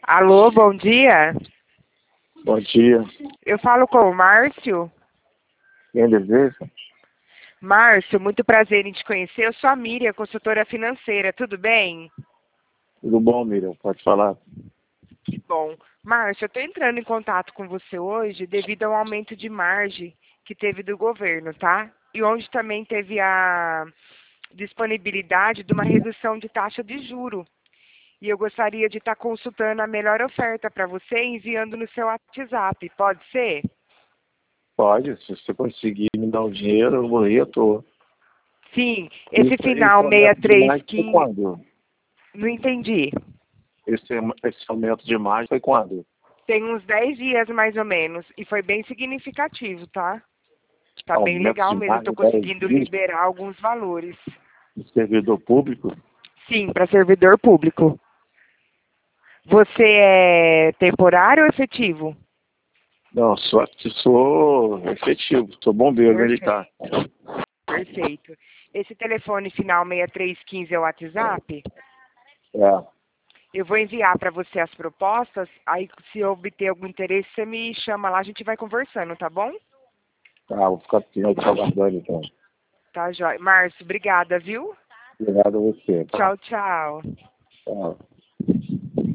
Alô, bom dia. Bom dia. Eu falo com o Márcio. Quem deseja? Márcio, muito prazer em te conhecer. Eu sou a Miriam, consultora financeira. Tudo bem? Tudo bom, Miriam? Pode falar. Que bom. Márcio, eu estou entrando em contato com você hoje devido ao aumento de margem que teve do governo, tá? E onde também teve a disponibilidade de uma redução de taxa de juro. E eu gostaria de estar consultando a melhor oferta para você enviando no seu WhatsApp. Pode ser? Pode, se você conseguir me dar o dinheiro, eu vou ir à toa. Sim, esse Esse final aumento de margem foi 6315. quando? Não entendi. Esse aumento de margem foi quando? Tem uns 10 dias mais ou menos. E foi bem significativo, tá? Tá bem Aumento legal de mesmo. Estou margem 10 conseguindo dias liberar alguns valores. do servidor público? Sim, para servidor público. Você é temporário ou efetivo? Não, sou efetivo, sou bombeiro militar. Perfeito, perfeito. Esse telefone final 6315 é o WhatsApp? É, Eu vou enviar para você as propostas. Aí, se eu obter algum interesse, você me chama lá, a gente vai conversando, tá bom? tá, vou ficar te aguardando então. Tá, joia. Márcio, obrigada, viu? Obrigado a você, tá? Tchau, tchau. Tchau.